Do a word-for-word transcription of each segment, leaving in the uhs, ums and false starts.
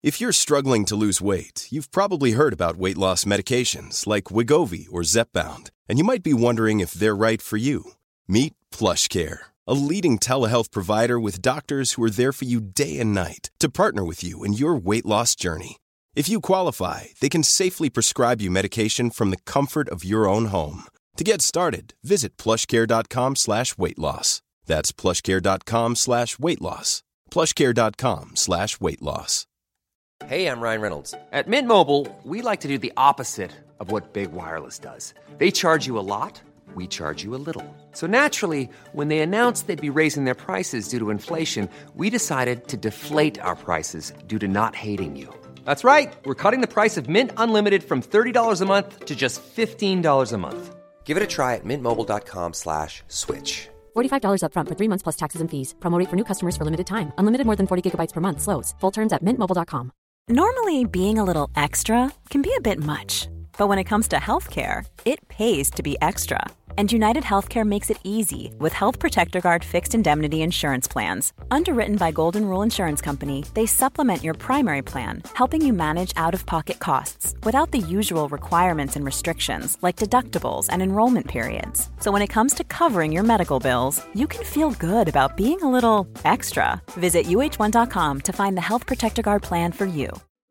If you're struggling to lose weight, you've probably heard about weight loss medications like Wegovy or Zepbound, and you might be wondering if they're right for you. Meet PlushCare, a leading telehealth provider with doctors who are there for you day and night to partner with you in your weight loss journey. If you qualify, they can safely prescribe you medication from the comfort of your own home. To get started, visit plushcare.com slash weight loss. That's plushcare.com slash weight loss. plushcare.com slash weight loss. Hey, I'm Ryan Reynolds. At Mint Mobile, we like to do the opposite of what Big Wireless does. They charge you a lot, we charge you a little. So naturally, when they announced they'd be raising their prices due to inflation, we decided to deflate our prices due to not hating you. That's right. We're cutting the price of Mint Unlimited from thirty dollars a month to just fifteen dollars a month. Give it a try at mintmobile.com slash switch. forty-five dollars up front for three months plus taxes and fees. Promo rate for new customers for limited time. Unlimited more than forty gigabytes per month. Slows full terms at mint mobile dot com. Normally, being a little extra can be a bit much. But when it comes to healthcare, it pays to be extra. And United Healthcare makes it easy with Health Protector Guard fixed indemnity insurance plans. Underwritten by Golden Rule Insurance Company, they supplement your primary plan, helping you manage out-of-pocket costs without the usual requirements and restrictions like deductibles and enrollment periods. So when it comes to covering your medical bills, you can feel good about being a little extra. Visit U H one dot com to find the Health Protector Guard plan for you.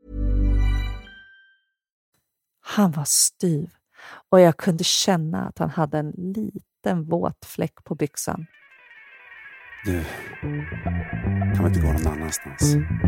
Han var styv och jag kunde känna att han hade en liten våt fläck på byxan. Du, kan vi inte gå någon annanstans?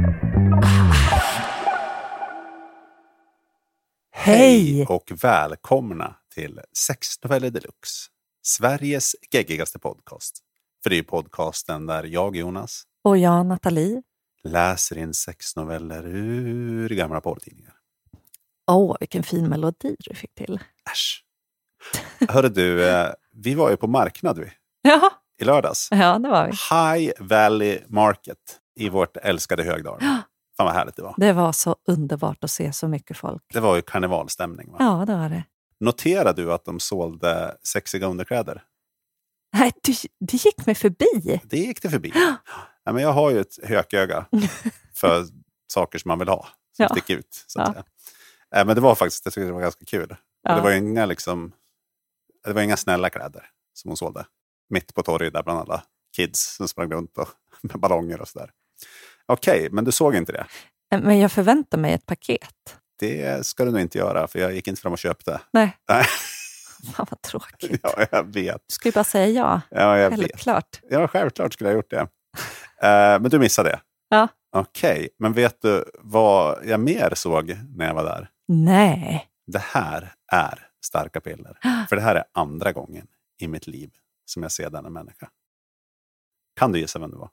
Hej och välkomna till Sexnoveller Deluxe, Sveriges geggigaste podcast. För det är ju podcasten där jag, Jonas, och jag, Nathalie, läser in sexnoveller ur gamla porrtidningar. Åh, oh, vilken fin melodi du fick till. Äsch. Hörru du, vi var ju på marknad vi. Ja. I lördags. Ja, det var vi. High Valley Market i vårt älskade Högdalen. Ja. Fan vad härligt det var. Det var så underbart att se så mycket folk. Det var ju karnevalstämning, va? Ja, det var det. Noterade du att de sålde sexiga underkläder? Nej, det, det gick mig förbi. Det gick det förbi. Ja, men jag har ju ett hököga för saker som man vill ha. Som ja. sticker ut, så att ja. säga. Äh, men det var faktiskt, jag tyckte det var ganska kul. Ja. Det var ju inga liksom, det var inga snälla kläder som hon sålde. Mitt på torget där bland alla kids som sprang runt och, med ballonger och sådär. Okej, okay, men du såg inte det? Men jag förväntar mig ett paket. Det ska du nog inte göra, för jag gick inte fram och köpte. Nej. Nej. Fan vad tråkigt. Ja, jag vet. Du ska ju bara säga ja. Ja, jag självklart. vet. Ja, självklart skulle jag ha gjort det. uh, men du missade det. Ja. Okej, okay, men vet du vad jag mer såg när jag var där? Nej. Det här är starka piller. För det här är andra gången i mitt liv som jag ser denna människa. Kan du gissa vem det var?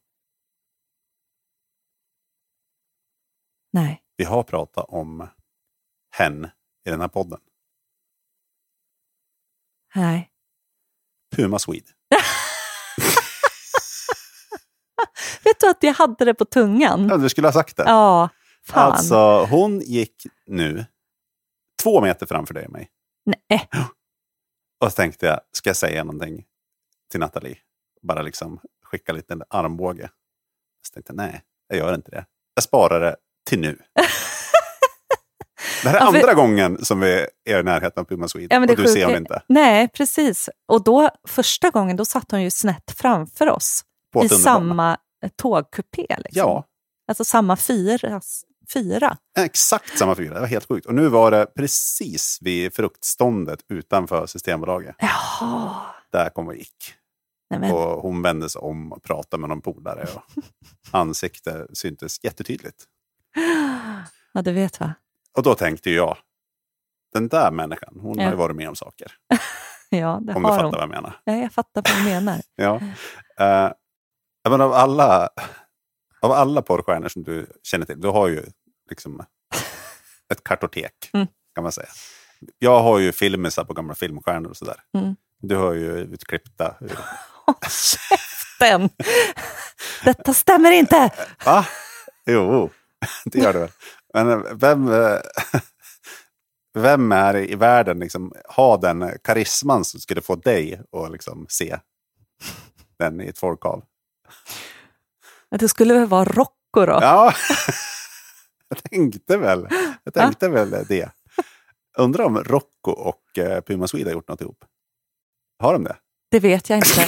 Nej. Vi har pratat om hen i den här podden. Nej. Puma Swede. Vet du att jag hade det på tungan? Ja, du skulle ha sagt det. Ja, fan. Alltså, hon gick nu två meter framför dig och mig. Nej. Och så tänkte jag, ska jag säga någonting till Nathalie? Bara liksom skicka lite en armbåge. Så tänkte jag, nej, jag gör inte det. Jag sparar det till nu. Det här är ja, för... andra gången som vi är i närheten av Puma Swede. Ja, och du sjuka... ser hon inte. Nej, precis. Och då, första gången, då satt hon ju snett framför oss. I samma tågkupé. Liksom. Ja. Alltså samma fyra. fyra. Exakt samma fyra, det var helt sjukt. Och nu var det precis vid fruktståndet utanför Systembolaget. Jaha. Där kom och gick. Nej, men... Och hon vände sig om och pratade med någon polare. Och ansikte syntes jättetydligt. Ja, du vet va? Och då tänkte jag, den där människan, hon ja. har ju varit med om saker. Ja, det om har du fattar hon. vad jag menar. Ja, jag fattar vad du menar. Ja. Uh, men av alla av alla porrstjärnor som du känner till, du har ju liksom ett kartotek, mm. kan man säga. Jag har ju filmisar på gamla filmstjärnor och sådär. Mm. Du har ju utklippta. Håll käften! Detta stämmer inte! Va? Jo, det gör det väl. Men vem, vem är i världen liksom har den karisman som skulle få dig att liksom se den i ett folkhav? Det skulle väl vara Rocco då? Ja. Jag tänkte väl, jag tänkte väl det. Undrar om Rocco och eh, Puma Swede har gjort något ihop. Har de det? Det vet jag inte.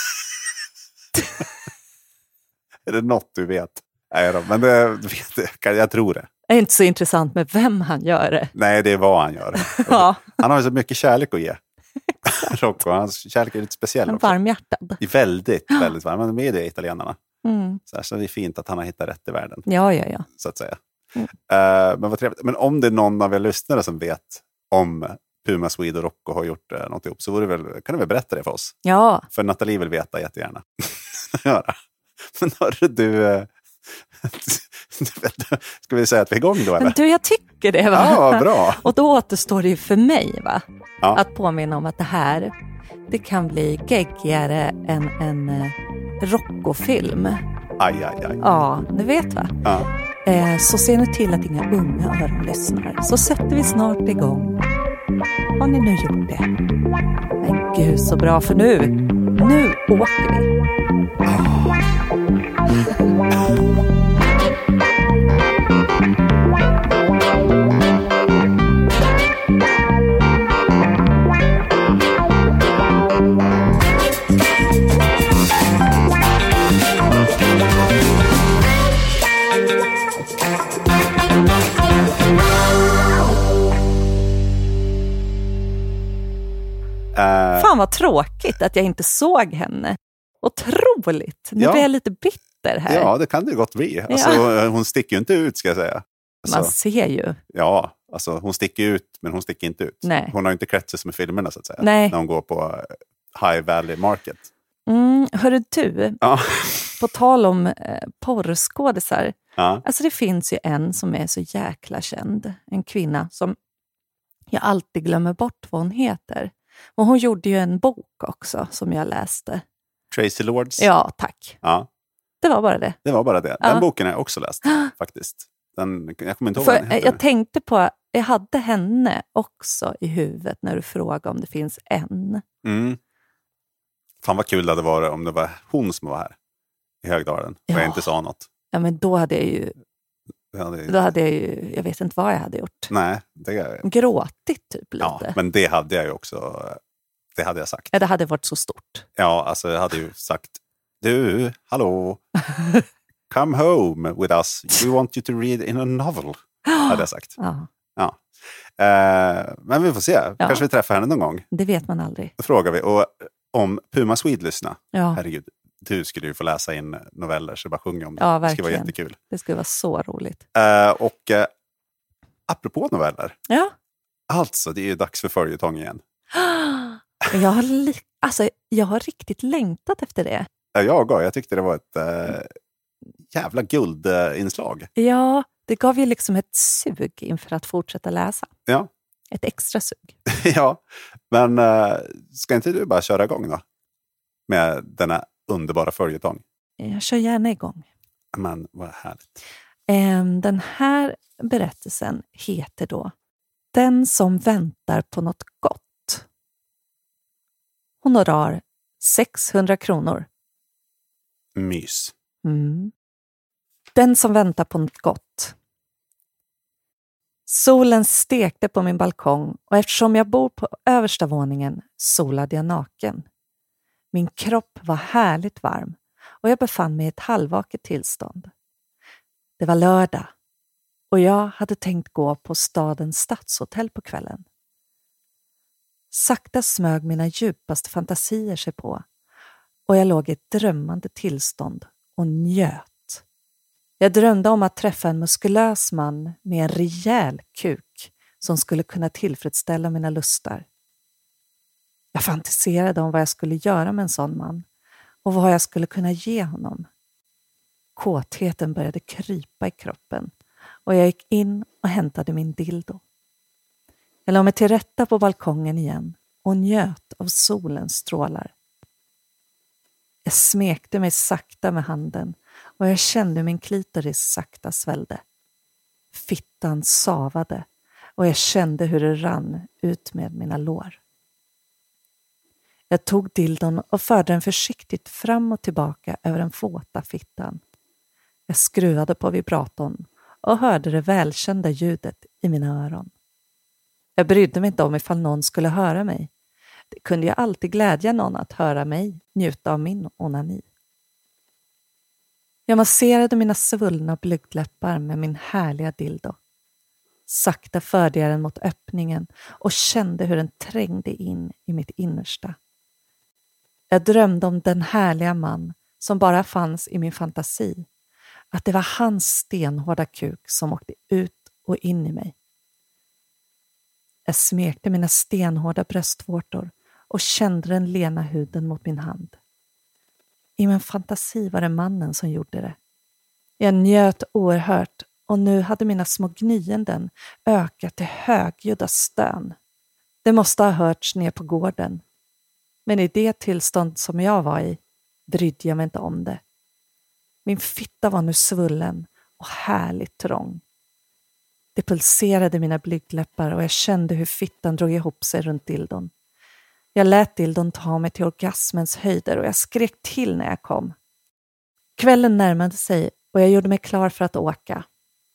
Är det något du vet? Nej då, men det, vet jag, jag tror det. Det är inte så intressant med vem han gör det. Nej, det är vad han gör. Ja. Han har ju så mycket kärlek att ge. Rocco, hans kärlek är lite speciell en också. Varmhjärtad. Väldigt, väldigt varm. Men med det italienarna. Mm. Så, här, så det är fint att han har hittat rätt i världen. Ja, ja, ja. Så att säga. Mm. Uh, men vad trevligt. Men om det är någon av er lyssnare som vet om Puma Swede och Rocco har gjort uh, något ihop, så vore väl, kan du väl berätta det för oss? Ja. För Nathalie vill veta jättegärna. Men hörru du... Uh, ska vi säga att vi är igång då, eller? Men du, jag tycker det, va? Ja, bra. Och då återstår det ju för mig, va? Ja. Att påminna om att det här, det kan bli geggigare än en eh, Rocco-film. Aj, aj, aj. Ja, du vet, va? Ja. Eh, så se nu till att inga unga öron lyssnar. Så sätter vi snart igång. Har ni nu gjort det? Men gud, så bra, för nu, nu åker vi. Uh, Fan vad tråkigt att jag inte såg henne. Otroligt. Nu ja. blir jag lite bitter här. Ja, det kan det gott bli. Alltså, Ja. hon sticker ju inte ut, ska jag säga. Alltså, Man ser ju. ja, alltså hon sticker ut, men hon sticker inte ut. Nej. Hon har inte klätt sig som i filmerna, så att säga. Nej. När hon går på High Valley Market. Mm, hörru du, Ja. på tal om eh, porrskådisar. Ja. Alltså det finns ju en som är så jäkla känd. En kvinna som jag alltid glömmer bort vad hon heter. Och hon gjorde ju en bok också som jag läste. Tracy Lords. Ja, tack. Ja, Det var bara det. det var bara det. Den Ja. boken har jag också läst, faktiskt. Den, jag kommer inte ihåg För vad den heter. jag tänkte på, jag hade henne också i huvudet när du frågade om det finns en. Mm. Fan vad kul det hade varit om det var hon som var här i Högdalen och Ja. jag inte sa något. Ja, men då hade jag ju, Det hade, då hade jag ju, jag vet inte vad jag hade gjort. nej, det, Gråtit typ lite. ja, men det hade jag ju också. Det hade jag sagt. Ja, det hade varit så stort. Ja, alltså jag hade ju sagt, du, hallå, come home with us. We want you to read in a novel, hade jag sagt. Ja, Ja. Eh, men vi får se, Ja. kanske vi träffar henne någon gång. det vet man aldrig. Då frågar vi, och om Puma Swede lyssnar, Ja, herregud, du skulle ju få läsa in noveller så bara sjunga om det. Ja, Det skulle vara verkligen. jättekul. det skulle vara så roligt. Eh, och eh, apropå noveller, Ja. alltså det är ju dags för följetong igen. Jag har, li- alltså, jag har riktigt längtat efter det. Ja, jag och jag tyckte det var ett eh, jävla guldinslag. Ja, det gav ju liksom ett sug inför att fortsätta läsa. Ja. Ett extra sug. Ja, men eh, ska inte du bara köra igång då? Med denna underbara följetong. Jag kör gärna igång. Men vad härligt. Ehm, Den här berättelsen heter då Den som väntar på något gott. Honorar sexhundra kronor. Mys. Mm. Den som väntar på något gott. Solen stekte på min balkong och eftersom jag bor på översta våningen solade jag naken. Min kropp var härligt varm och jag befann mig i ett halvvaket tillstånd. Det var lördag och jag hade tänkt gå på stadens stadshotell på kvällen. Sakta smög mina djupaste fantasier sig på och jag låg i ett drömmande tillstånd och njöt. Jag drömde om att träffa en muskulös man med en rejäl kuk som skulle kunna tillfredsställa mina lustar. Jag fantiserade om vad jag skulle göra med en sån man och vad jag skulle kunna ge honom. Kåtheten började krypa i kroppen och jag gick in och hämtade min dildo. Jag la mig till rätta på balkongen igen och njöt av solens strålar. Jag smekte mig sakta med handen och jag kände min klitoris sakta svällde. Fittan savade och jag kände hur det rann ut med mina lår. Jag tog dildon och förde den försiktigt fram och tillbaka över den våta fittan. Jag skruvade på vibratorn och hörde det välkända ljudet i mina öron. Jag brydde mig inte om ifall någon skulle höra mig. Det kunde ju alltid glädja någon att höra mig njuta av min onani. Jag masserade mina svullna blygdläppar med min härliga dildo. Sakta förde jag den mot öppningen och kände hur den trängde in i mitt innersta. Jag drömde om den härliga man som bara fanns i min fantasi. Att det var hans stenhårda kuk som åkte ut och in i mig. Jag smekte mina stenhårda bröstvårtor och kände den lena huden mot min hand. I min fantasi var det mannen som gjorde det. Jag njöt oerhört och nu hade mina små gnyenden ökat till högljudda stön. Det måste ha hörts ner på gården. Men i det tillstånd som jag var i brydde jag mig inte om det. Min fitta var nu svullen och härligt trång. Det pulserade mina blygdläppar och jag kände hur fittan drog ihop sig runt dildon. Jag lät dildon ta mig till orgasmens höjder och jag skrek till när jag kom. Kvällen närmade sig och jag gjorde mig klar för att åka.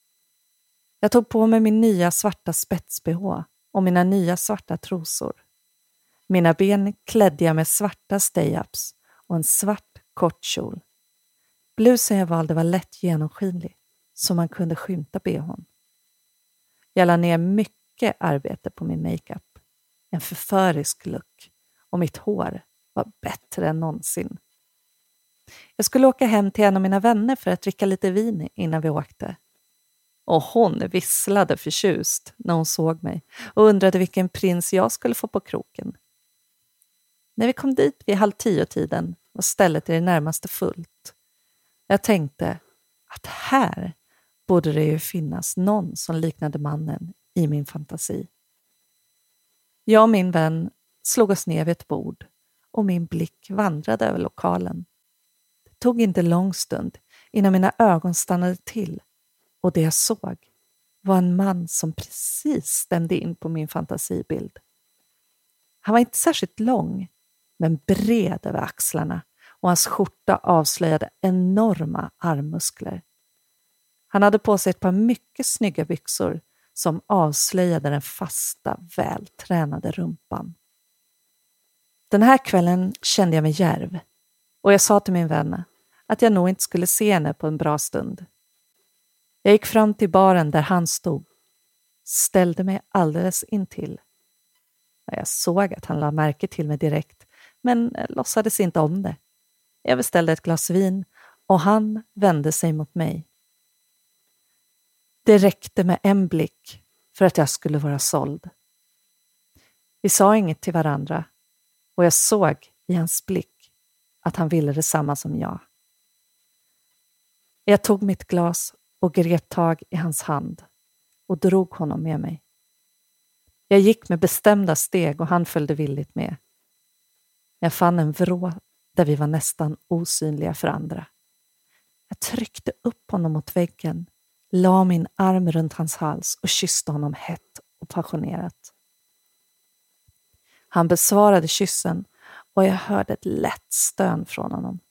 Jag tog på mig min nya svarta spets-B H och mina nya svarta trosor. Mina ben klädde jag med svarta stay-ups och en svart kort kjol. Blusen jag valde var lätt genomskinlig så man kunde skymta B H:n. Jag la ner mycket arbete på min makeup. En förförisk look och mitt hår var bättre än någonsin. Jag skulle åka hem till en av mina vänner för att dricka lite vin innan vi åkte. Och hon visslade förtjust när hon såg mig och undrade vilken prins jag skulle få på kroken. När vi kom dit vid halv tio tiden var stället i det närmaste fullt. Jag tänkte att här borde det ju finnas någon som liknade mannen i min fantasi. Jag och min vän slog oss ner vid ett bord och min blick vandrade över lokalen. Det tog inte lång stund innan mina ögon stannade till och det jag såg var en man som precis stämde in på min fantasibild. Han var inte särskilt lång men bred över axlarna och hans skjorta avslöjade enorma armmuskler. Han hade på sig ett par mycket snygga byxor som avslöjade den fasta, vältränade rumpan. Den här kvällen kände jag mig djärv och jag sa till min vän att jag nog inte skulle se henne på en bra stund. Jag gick fram till baren där han stod, ställde mig alldeles intill. Jag såg att han la märke till mig direkt men låtsades inte om det. Jag beställde ett glas vin och han vände sig mot mig. Det räckte med en blick för att jag skulle vara såld. Vi sa inget till varandra och jag såg i hans blick att han ville detsamma som jag. Jag tog mitt glas och grep tag i hans hand och drog honom med mig. Jag gick med bestämda steg och han följde villigt med. Jag fann en vrå där vi var nästan osynliga för andra. Jag tryckte upp honom mot väggen, la min arm runt hans hals och kysste honom hett och passionerat. Han besvarade kyssen och jag hörde ett lätt stön från honom.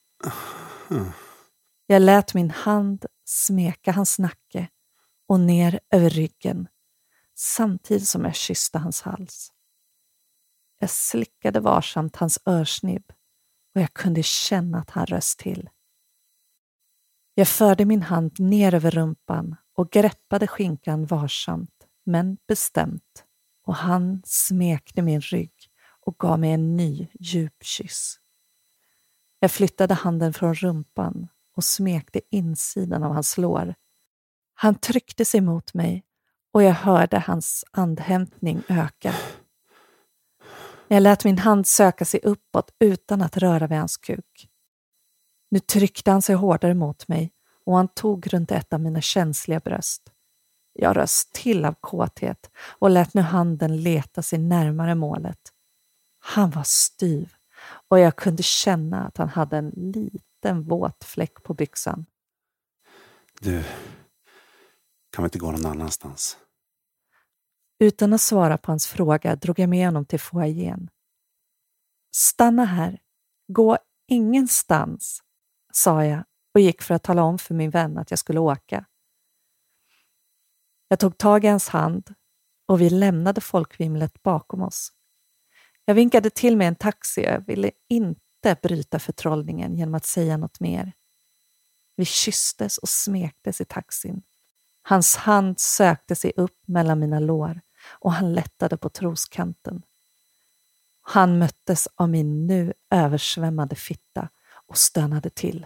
Jag lät min hand smeka hans nacke och ner över ryggen samtidigt som jag kysste hans hals. Jag slickade varsamt hans örsnibb och jag kunde känna att han röst till. Jag förde min hand ner över rumpan och greppade skinkan varsamt men bestämt och han smekte min rygg och gav mig en ny djup kyss. Jag flyttade handen från rumpan och smekte insidan av hans lår. Han tryckte sig mot mig och jag hörde hans andhämtning öka. Jag lät min hand söka sig uppåt utan att röra vid hans kuk. Nu tryckte han sig hårdare mot mig och han tog runt ett av mina känsliga bröst. Jag röst till av kåthet och lät nu handen leta sig närmare målet. Han var styv och jag kunde känna att han hade en liten våt fläck på byxan. Du, kan vi inte gå någon annanstans? Utan att svara på hans fråga drog jag med honom till foajén. Stanna här, gå ingenstans, sa jag och gick för att tala om för min vän att jag skulle åka. Jag tog tag i hans hand och vi lämnade folkvimlet bakom oss. Jag vinkade till med en taxi och jag ville inte bryta förtrollningen genom att säga något mer. Vi kysstes och smektes i taxin. Hans hand sökte sig upp mellan mina lår och han lättade på troskanten. Han möttes av min nu översvämmade fitta och stönade till.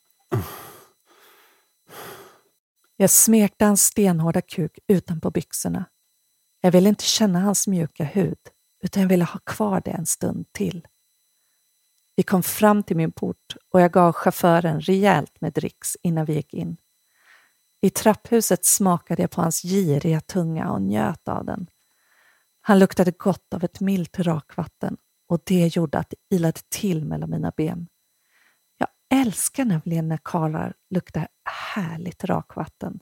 Jag smekte hans stenhårda kuk utanpå byxorna. Jag ville inte känna hans mjuka hud, utan jag ville ha kvar det en stund till. Vi kom fram till min port och jag gav chauffören rejält med dricks innan vi gick in. I trapphuset smakade jag på hans giriga tunga och njöt av den. Han luktade gott av ett milt rakvatten och det gjorde att det ilade till mellan mina ben. Jag älskar nämligen när karlar luktar härligt rakvatten.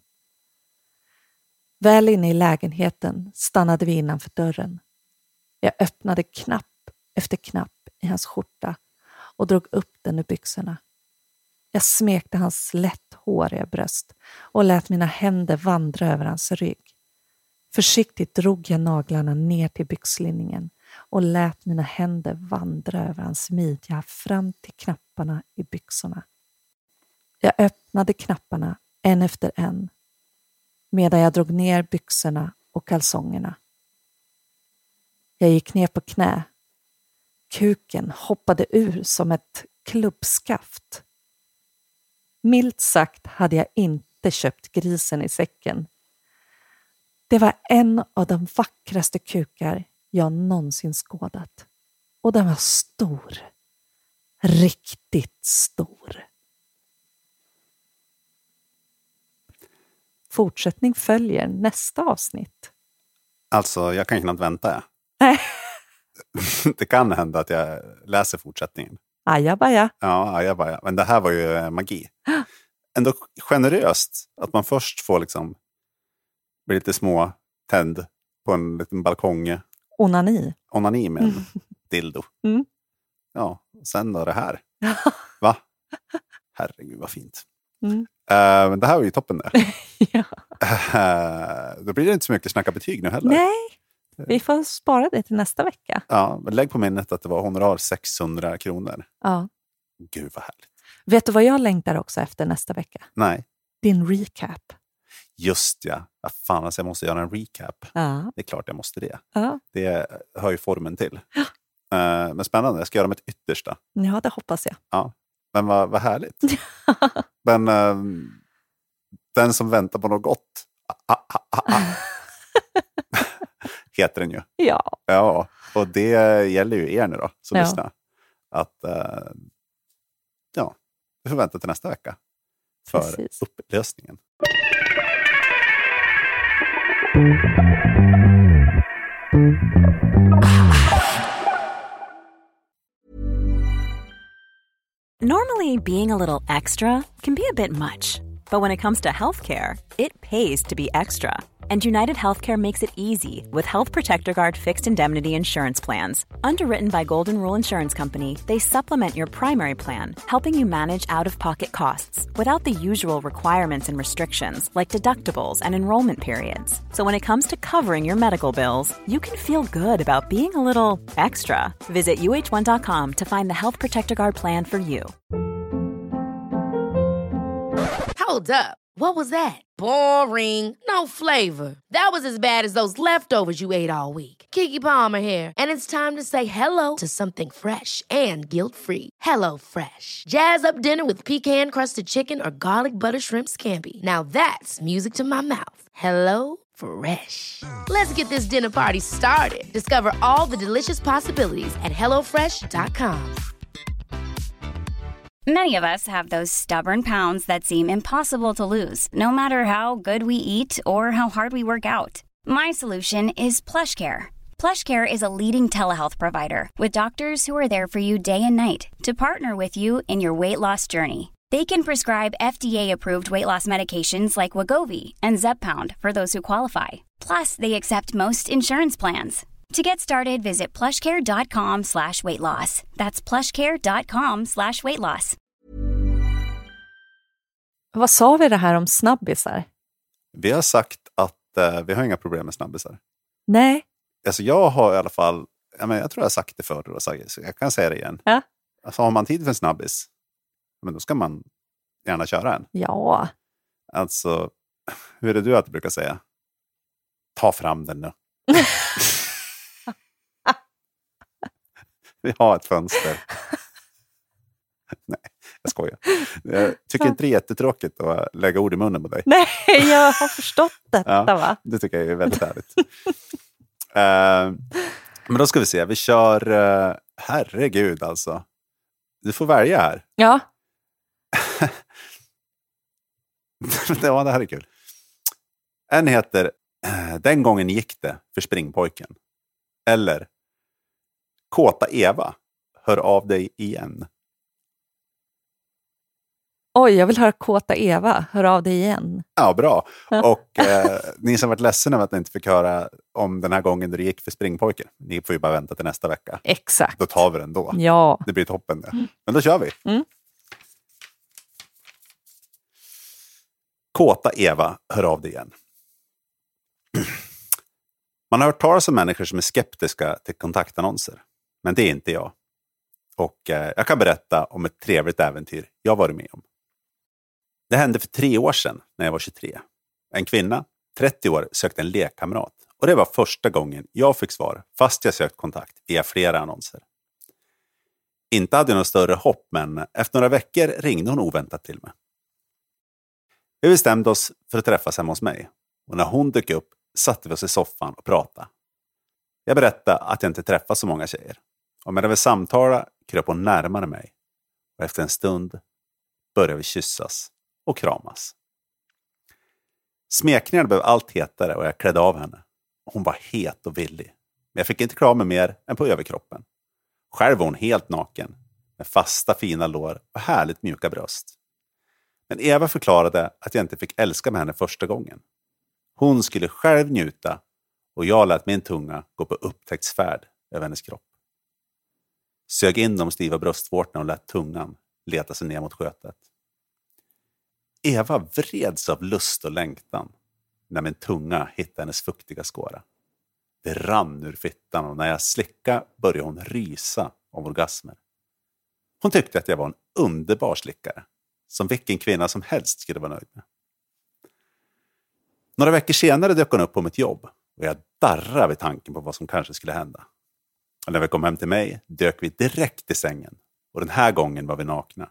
Väl inne i lägenheten stannade vi innanför dörren. Jag öppnade knapp efter knapp i hans skjorta och drog upp den ur byxorna. Jag smekte hans lätt håriga bröst och lät mina händer vandra över hans rygg. Försiktigt drog jag naglarna ner till byxlinningen och lät mina händer vandra över hans midja fram till knapparna i byxorna. Jag öppnade knapparna en efter en medan jag drog ner byxorna och kalsongerna. Jag gick ner på knä. Kuken hoppade ur som ett klubbskaft. Milt sagt hade jag inte köpt grisen i säcken. Det var en av de vackraste kukar jag någonsin skådat. Och den var stor. Riktigt stor. Fortsättning följer nästa avsnitt. Alltså, jag kan knappt vänta. Nej. Det kan hända att jag läser fortsättningen. Ajabaja. Ja, ajabaja. Men det här var ju magi. Ändå generöst att man först får liksom bli lite små tänd på en liten balkong. Onani. Onani med en dildo. Mm. Ja, sen då det här. Va? Herregud, vad fint. Mm. Uh, men det här var ju toppen där. Ja. Uh, då blir det inte så mycket snacka betyg nu heller. Nej, vi får spara det till nästa vecka. Ja, men lägg på minnet att det var honorar sexhundra kronor. Ja. Gud vad härligt. Vet du vad jag längtar också efter nästa vecka? Nej. Din recap. Just ja. Ja fan, alltså jag måste göra en recap. Ja. Det är klart jag måste det. Ja. Det hör ju formen till. Ja. Uh, men spännande, jag ska göra mitt yttersta. Ja, det hoppas jag. Ja. Men vad, vad härligt. Men uh, den som väntar på något gott ah, ah, ah, ah. heter den ju. Ja. Ja, och det gäller ju er nu då, som ja. lyssnar. Att uh, ja, vi får vänta till nästa vecka för Precis. upplösningen. Normally, being a little extra can be a bit much. But when it comes to healthcare, it pays to be extra. And United Healthcare makes it easy with Health Protector Guard fixed indemnity insurance plans. Underwritten by Golden Rule Insurance Company, they supplement your primary plan, helping you manage out-of-pocket costs without the usual requirements and restrictions like deductibles and enrollment periods. So when it comes to covering your medical bills, you can feel good about being a little extra. Visit U H one dot com to find the Health Protector Guard plan for you. Hold up. What was that? Boring. No flavor. That was as bad as those leftovers you ate all week. Keke Palmer here. And it's time to say hello to something fresh and guilt-free. Hello Fresh. Jazz up dinner with pecan-crusted chicken or garlic butter shrimp scampi. Now that's music to my mouth. Hello Fresh. Let's get this dinner party started. Discover all the delicious possibilities at hello fresh dot com. Many of us have those stubborn pounds that seem impossible to lose, no matter how good we eat or how hard we work out. My solution is PlushCare. PlushCare is a leading telehealth provider with doctors who are there for you day and night to partner with you in your weight loss journey. They can prescribe F D A-approved weight loss medications like Wegovy and Zepbound for those who qualify. Plus, they accept most insurance plans. To get started, visit plushcare.com slash weight loss. That's plushcare.com slash weight loss. Vad sa vi det här om snabbisar? Vi har sagt att uh, vi har inga problem med snabbisar. Nej. Alltså jag har i alla fall, jag, menar, jag tror jag har sagt det förr, så jag kan säga det igen. Ja. Alltså har man tid för en snabbis, men då ska man gärna köra en. Ja. Alltså, hur är det du att du brukar säga? Ta fram den nu. Vi har ett fönster. Nej, jag skojar. Jag tycker inte det är jättetråkigt att lägga ord i munnen på dig. Nej, jag har förstått detta, ja, va? Det tycker jag är väldigt härligt. uh, men då ska vi se. Vi kör... Uh, herregud, alltså. Du får välja här. Ja. Ja, det här är kul. En heter Den gången gick det för springpojken. Eller Kåta Eva, hör av dig igen. Oj, jag vill höra Kåta Eva, hör av dig igen. Ja, bra. Och eh, ni som varit ledsna över att ni inte fick höra om den här gången då det gick för springpojken. Ni får ju bara vänta till nästa vecka. Exakt. Då tar vi den då. Ja. Det blir toppen det. Men då kör vi. Mm. Kåta Eva, hör av dig igen. Man har hört talas om människor som är skeptiska till kontaktannonser. Men det är inte jag. Och eh, jag kan berätta om ett trevligt äventyr jag varit med om. Det hände för tre år sedan när jag var tjugotre. En kvinna, trettio år, sökte en lekkamrat. Och det var första gången jag fick svar fast jag sökt kontakt via flera annonser. Inte hade jag något större hopp, men efter några veckor ringde hon oväntat till mig. Vi bestämde oss för att träffas hemma hos mig. Och när hon dök upp satte vi oss i soffan och pratade. Jag berättade att jag inte träffat så många tjejer. Och medan vi samtalade kröp hon närmare mig. Och efter en stund började vi kyssas och kramas. Smekningarna blev allt hetare och jag klädde av henne. Hon var het och villig. Men jag fick inte klä av mig mer än på överkroppen. Själv var hon helt naken. Med fasta fina lår och härligt mjuka bröst. Men Eva förklarade att jag inte fick älska med henne första gången. Hon skulle själv njuta och jag lät min tunga gå på upptäcktsfärd över hennes kropp. Sög in de stiva bröstvårtorna och lät tungan leta sig ner mot skötet. Eva vreds av lust och längtan när min tunga hittade hennes fuktiga skåra. Det rann ur fittan och när jag slickade började hon rysa av orgasmer. Hon tyckte att jag var en underbar slickare, som vilken kvinna som helst skulle vara nöjd med. Några veckor senare dök hon upp på mitt jobb och jag darrade vid tanken på vad som kanske skulle hända. Och när vi kom hem till mig dök vi direkt i sängen och den här gången var vi nakna.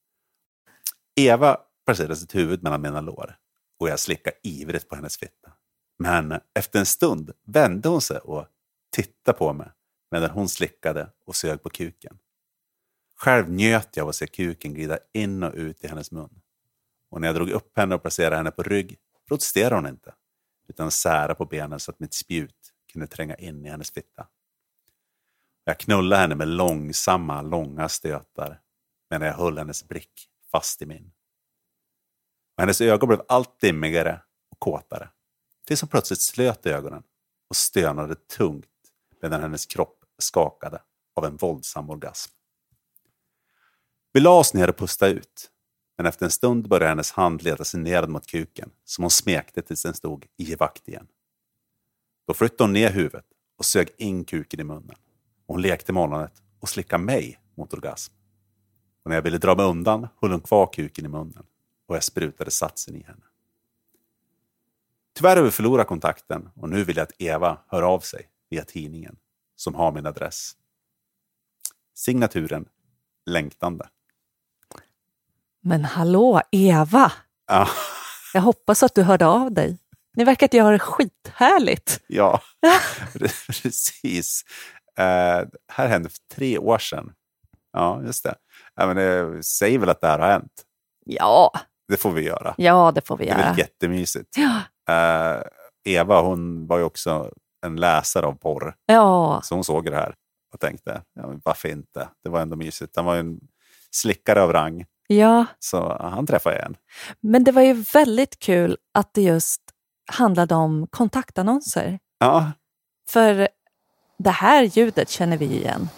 Eva placerade sitt huvud mellan mina lår och jag slickade ivrigt på hennes fitta. Men efter en stund vände hon sig och tittade på mig medan hon slickade och sög på kuken. Själv njöt jag av att se kuken glida in och ut i hennes mun. Och när jag drog upp henne och placerade henne på rygg protesterade hon inte, utan sära på benen så att mitt spjut kunde tränga in i hennes fitta. Jag knullade henne med långsamma, långa stötar medan jag höll hennes blick fast i min. Och hennes ögon blev allt dimmigare och kåtare. Tills hon plötsligt slöt ögonen och stönade tungt medan hennes kropp skakade av en våldsam orgasm. Vi la oss ner och pustade ut. Men efter en stund började hennes hand leda sig ner mot kuken som hon smekte tills den stod i vakt igen. Då flyttade hon ner huvudet och sög in kuken i munnen. Hon lekte med ollonet och slickade mig mot orgasm. Och när jag ville dra mig undan höll hon kvar kuken i munnen och jag sprutade satsen i henne. Tyvärr har vi förlorat kontakten och nu vill jag att Eva hör av sig via tidningen som har min adress. Signaturen Längtande. Men hallå, Eva. Ja. Jag hoppas att du hörde av dig. Ni verkar att göra det skithärligt. Ja, precis. Uh, här hände för tre år sedan. Ja, just det. Ja, men det säger väl att det här har hänt. Ja. Det får vi göra. Ja, det får vi göra. Det är väl jättemysigt. Ja. Uh, Eva, hon var ju också en läsare av porr. Ja. Så hon såg det här och tänkte, ja, men varför inte? Det var ändå mysigt. Han var ju en slickare av rang. Ja. Så han träffade igen. Men det var ju väldigt kul att det just handlade om kontaktannonser. Ja. För det här ljudet känner vi igen.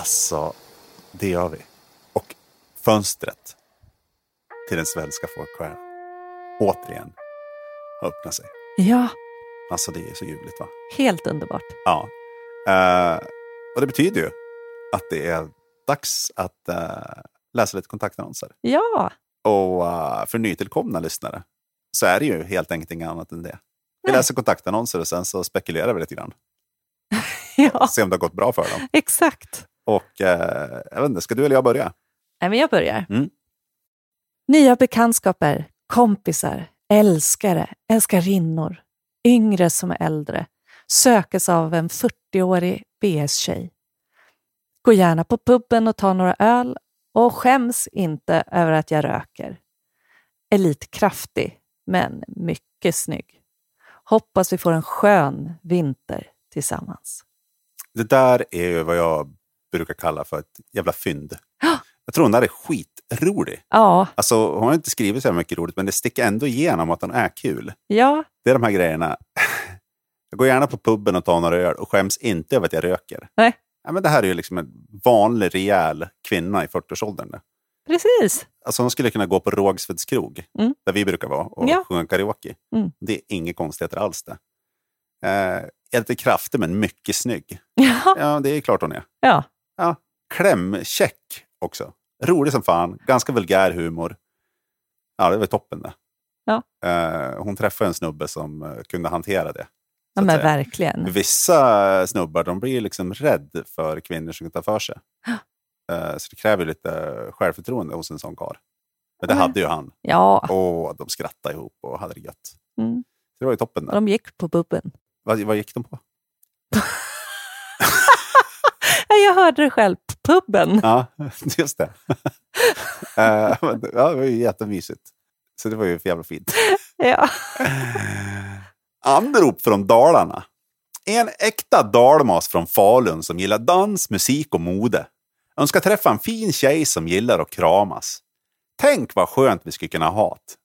Alltså, det gör vi. Och fönstret till den svenska folksjälen återigen har öppnat sig. Ja. Alltså det är så ljuvligt, va? Helt underbart. Ja. Uh, och det betyder ju att det är dags att uh, läsa lite kontaktannonser. Ja. Och uh, för nytillkomna lyssnare så är det ju helt enkelt inget annat än det. Vi läser kontaktannonser och sen så spekulerar vi lite grann. Ja. Se om det har gått bra för dem. Exakt. Och uh, jag vet inte, ska du eller jag börja? Nej, men jag börjar. Mm. Nya bekantskaper, kompisar, älskare, älskarinnor, yngre som äldre, sökes av en fyrtioårig B S-tjej. Gå gärna på puben och ta några öl och skäms inte över att jag röker. Är lite kraftig, men mycket snygg. Hoppas vi får en skön vinter tillsammans. Det där är ju vad jag brukar kalla för ett jävla fynd. Jag tror hon där är skitrolig. Ja. Alltså hon har inte skrivit så mycket roligt, men det sticker ändå igenom att hon är kul. Ja. Det är de här grejerna. Jag går gärna på puben och tar några öl och skäms inte över att jag röker. Nej. Ja, men det här är ju liksom en vanlig, rejäl kvinna i fyrtioårsåldern. Precis. Alltså hon skulle kunna gå på Rågsveds krog, Mm. där vi brukar vara, och Ja. sjunga karaoke. Mm. Det är inga konstigheter alls det. Eh, är lite kraftig men mycket snygg. Ja. Ja, det är klart hon är. Ja. Ja, klämcheck också. Rolig som fan, ganska vulgär humor. Ja, det var toppen det. Ja. Eh, hon träffade en snubbe som uh, kunde hantera det. Ja, men verkligen. Vissa snubbar, de blir liksom rädd för kvinnor som kan ta för sig. Uh, så det kräver lite självförtroende hos en sån karl. Men det Mm. hade ju han. Ja. Och de skrattade ihop och hade det gött. Mm. Det var ju toppen där. De gick på bubbен. Vad, vad gick de på? Jag hörde det själv på puben. Ja, just det. uh, ja, det var ju jättemysigt. Så det var ju för jävla fint. Ja. Anrop från Dalarna. En äkta dalmas från Falun som gillar dans, musik och mode. Önskar träffa en fin tjej som gillar att kramas. Tänk vad skönt vi skulle kunna ha det.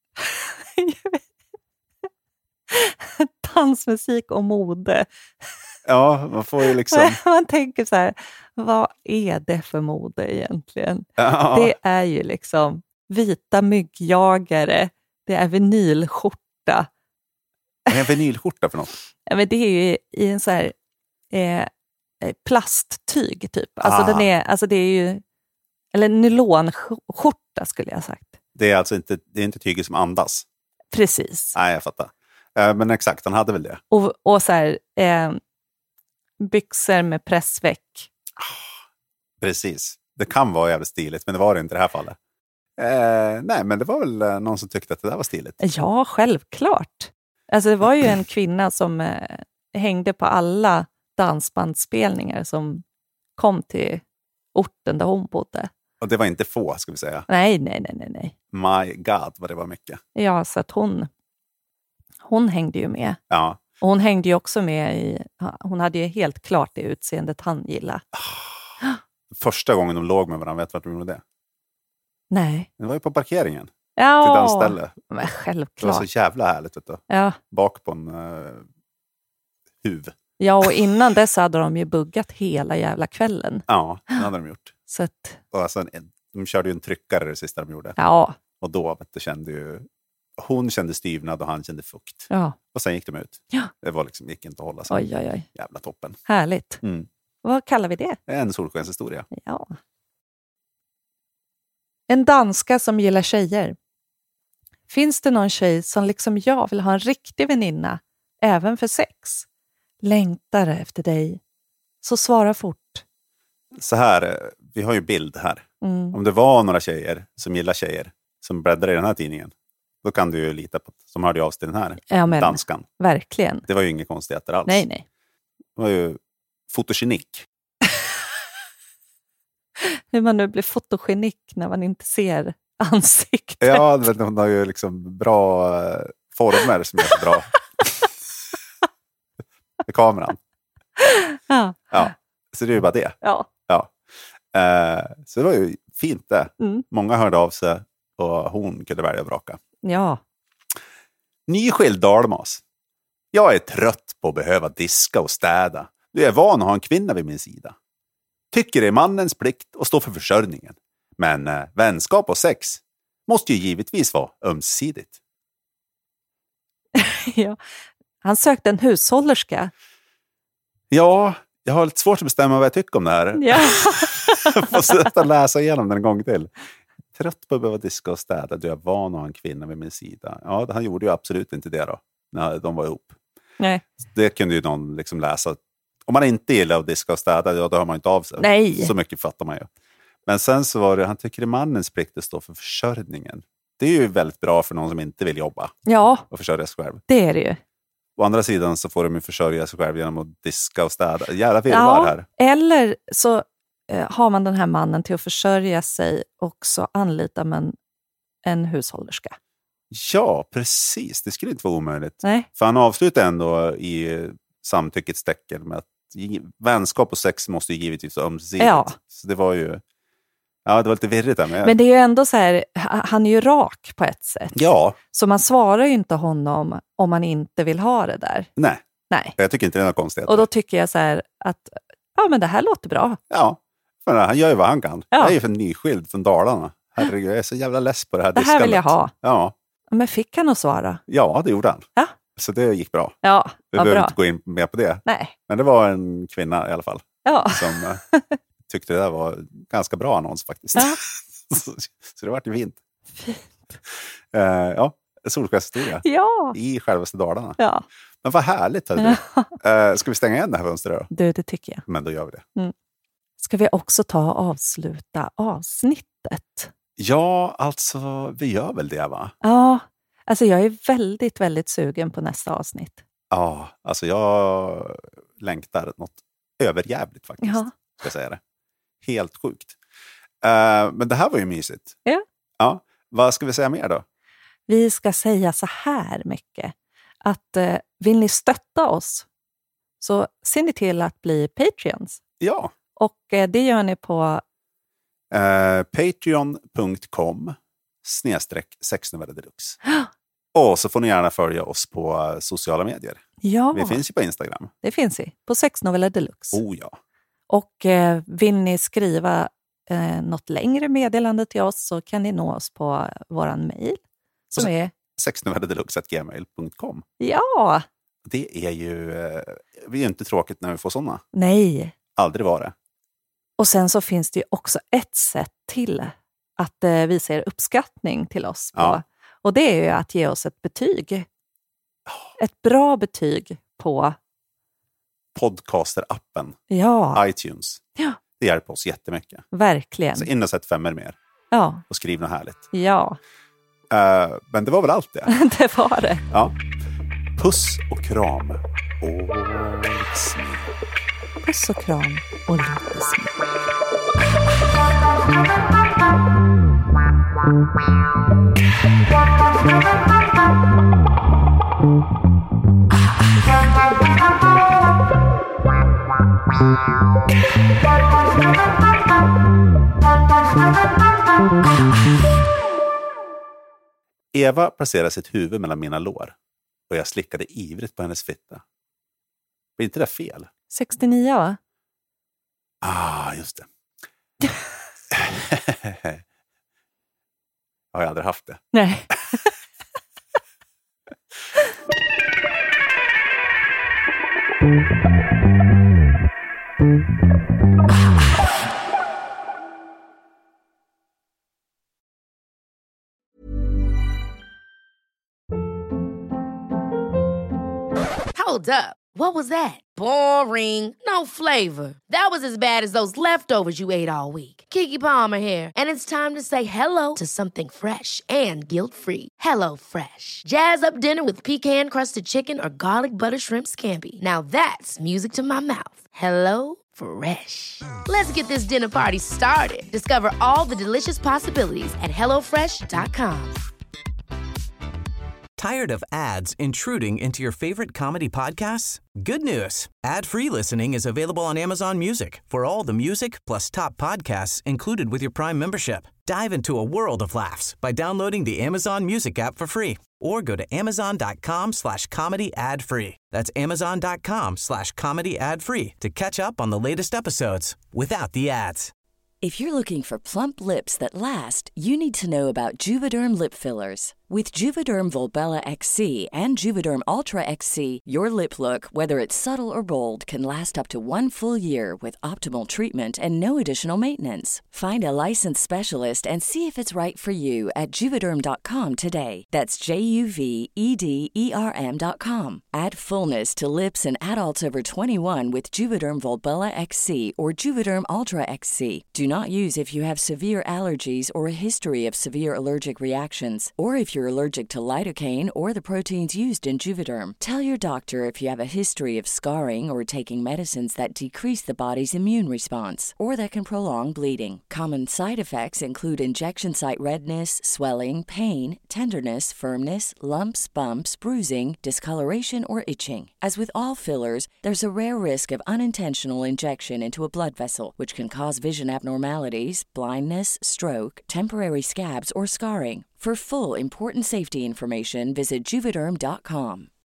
Dansmusik och mode. Ja, man får ju liksom... Man tänker så här, vad är det för mode egentligen? Ja. Det är ju liksom vita myggjagare, det är vinylskjorta. Vad är en vinylskjorta för något? Ja, men det är ju i en så här eh, plasttyg typ. Alltså, Ah. den är, alltså det är ju, eller nylonskjorta skulle jag ha sagt. Det är alltså inte, det är inte tyget som andas. Precis. Nej, jag fattar. Eh, Men exakt, han hade väl det. Och, och så här, eh, byxor med pressväck. Precis. Det kan vara jävligt stiligt, men det var det inte i det här fallet. Eh, nej, men det var väl eh, någon som tyckte att det där var stiligt. Ja, självklart. Alltså det var ju en kvinna som eh, hängde på alla dansbandsspelningar som kom till orten där hon bodde. Och det var inte få, ska vi säga. Nej, nej, nej, nej, nej. My God, vad det var mycket. Ja, så att hon, hon hängde ju med. Ja. Och hon hängde ju också med i, hon hade ju helt klart det utseendet han gillade. Första gången de låg med varandra, vet du vart de gjorde det? Nej. Det var ju på parkeringen. Ja, Till dansställe. men Det var självklart. så jävla härligt, vet du. Ja. Bak på en uh, huv. Ja, och innan dess hade de ju buggat hela jävla kvällen. Ja, det hade de gjort. Så att, Och alltså, de körde ju en tryckare det sista de gjorde. ja, Och då vet du, kände ju... Hon kände styvnad och han kände fukt. ja. Och sen gick de ut. Ja. Det var liksom, gick inte att hålla sig. Oj, oj, oj. Jävla toppen. Härligt. Mm. Vad kallar vi det? En solskenshistoria. Ja. En danska som gillar tjejer. Finns det någon tjej som liksom jag vill ha en riktig väninna, även för sex? Längtar efter dig. Så svara fort. Så här, eh, vi har ju bild här. Mm. Om det var några tjejer som gillar tjejer som bläddrar i den här tidningen, då kan du ju lita på att de hörde av sig till den här Ja, men, danskan. verkligen. Det var ju inga konstigheter alls. Nej, nej. Det var ju fotogenik. Hur man nu blir fotogenik när man inte ser ansiktet. Ja, men hon har ju liksom bra eh, former som är så bra. Med kameran. Ja. Ja, så det är ju bara det. Ja. Ja. Eh, så det var ju fint det. Mm. Många hörde av sig och hon kunde välja att vraka. Ja. Nyskild dalmas. Jag är trött på att behöva diska och städa. Du är van att ha en kvinna vid min sida. Tycker det är mannens plikt att stå för försörjningen. Men eh, vänskap och sex måste ju givetvis vara ömsesidigt. Ja. Han sökte en hushållerska. Ja, jag har lite svårt att bestämma vad jag tycker om det här. Ja. Jag får sätta och läsa igenom den en gång till. Trött på att behöva diska och städa. Du är van att ha en kvinna vid min sida. Ja, han gjorde ju absolut inte det då. När de var ihop. Nej. Det kunde ju någon liksom läsa. Om man inte gillar att diska och städa, ja, då hör man inte av sig. Nej. Så mycket fattar man ju. Men sen så var det, han tycker det är mannens plikt att stå för försörjningen. Det är ju väldigt bra för någon som inte vill jobba. Ja, och försörja sig själv. Det är det ju. Å andra sidan så får de ju försörja sig själv genom att diska och städa. Jävla virrvarr här. Eller så eh, har man den här mannen till att försörja sig och så anlitar man en hushållerska. Ja, precis. Det skulle inte vara omöjligt. Nej. För han avslutar ändå i samtyckets tecken med att vänskap och sex måste ju givetvis vara ömsesidigt. Ja. Så det var ju... Ja, det var lite virrigt där. Men, men det är ju ändå så här, han är ju rak på ett sätt. Ja. Så man svarar ju inte honom om man inte vill ha det där. Nej. Nej. Jag tycker inte det är något konstigt. Och då tycker jag så här att, ja men det här låter bra. Ja, för han gör ju vad han kan. Ja. Jag är ju för nyskild från Dalarna. Herregud, jag är så jävla less på det här Det här vill jag ha. Ja. Men fick han att svara? Ja, det gjorde han. Ja. Så det gick bra. Ja, Vi vad behöver bra. inte gå in mer på det. Nej. Men det var en kvinna i alla fall. Ja. Som eh, tyckte det där var ganska bra annons faktiskt. Ja. så, så det var ju fint. Fint. Uh, ja, solskenshistoria. Ja. I självaste Dalarna. Ja. Men vad härligt. Ja. Uh, ska vi stänga igen det här fönstret då? Du, det tycker jag. Men då gör vi det. Mm. Ska vi också ta och avsluta avsnittet? Ja, alltså vi gör väl det, va? Ja, alltså jag är väldigt, väldigt sugen på nästa avsnitt. Ja, alltså jag längtar något överjävligt faktiskt. Ja. Ska jag säga det. Helt sjukt. Uh, men det här var ju mysigt. Ja. Ja. Vad ska vi säga mer då? Vi ska säga så här mycket. Att uh, vill ni stötta oss så ser ni till att bli Patreons. Ja. Och uh, det gör ni på uh, patreon punkt com snedstreck sexnoveller deluxe. Och så får ni gärna följa oss på sociala medier. Ja. Vi finns ju på Instagram. Det finns vi. På sexnoveller deluxe. Oh ja. Och eh, vill ni skriva eh, något längre meddelande till oss så kan ni nå oss på våran mejl. Som så, är sexnovellerdeluxe at gmail punkt com. Ja. Det är ju eh, det är ju inte tråkigt när vi får sådana. Nej. Aldrig var det. Och sen så finns det ju också ett sätt till att eh, visa er uppskattning till oss på. Ja. Och det är ju att ge oss ett betyg. Ett bra betyg på Podcaster-appen. Ja. iTunes. Ja. Det hjälper oss jättemycket. Verkligen. Så in och sätt femmer mer. Ja. Och skriv något härligt. Ja. Uh, men det var väl allt det. Det var det. Ja. Puss och kram. Och smink. Puss och kram och lite smink. Eva placerade sitt huvud mellan mina lår och jag slickade ivrigt på hennes fitta. Blir inte det fel? sextionio, va? Ah, just det. Jag har aldrig haft det. Nej. Hold up. What was that? Boring. No flavor. That was as bad as those leftovers you ate all week. Keke Palmer here, and it's time to say hello to something fresh and guilt-free. Hello Fresh. Jazz up dinner with pecan-crusted chicken or garlic butter shrimp scampi. Now that's music to my mouth. Hello Fresh. Let's get this dinner party started. Discover all the delicious possibilities at hello fresh dot com. Tired of ads intruding into your favorite comedy podcasts? Good news. Ad-free listening is available on Amazon Music for all the music plus top podcasts included with your Prime membership. Dive into a world of laughs by downloading the Amazon Music app for free or go to amazon.com slash comedy ad free. That's amazon.com slash comedy ad free to catch up on the latest episodes without the ads. If you're looking for plump lips that last, you need to know about Juvederm lip fillers. With Juvederm Volbella X C and Juvederm Ultra X C, your lip look, whether it's subtle or bold, can last up to one full year with optimal treatment and no additional maintenance. Find a licensed specialist and see if it's right for you at Juvederm dot com today. That's J U V E D E R M dot com. Add fullness to lips in adults over twenty-one with Juvederm Volbella X C or Juvederm Ultra X C. Do not use if you have severe allergies or a history of severe allergic reactions, or if you're allergic to lidocaine or the proteins used in Juvederm. Tell your doctor if you have a history of scarring or taking medicines that decrease the body's immune response or that can prolong bleeding. Common side effects include injection site redness, swelling, pain, tenderness, firmness, lumps, bumps, bruising, discoloration, or itching. As with all fillers, there's a rare risk of unintentional injection into a blood vessel, which can cause vision abnormalities, blindness, stroke, temporary scabs, or scarring. For full, important safety information, visit Juvederm dot com.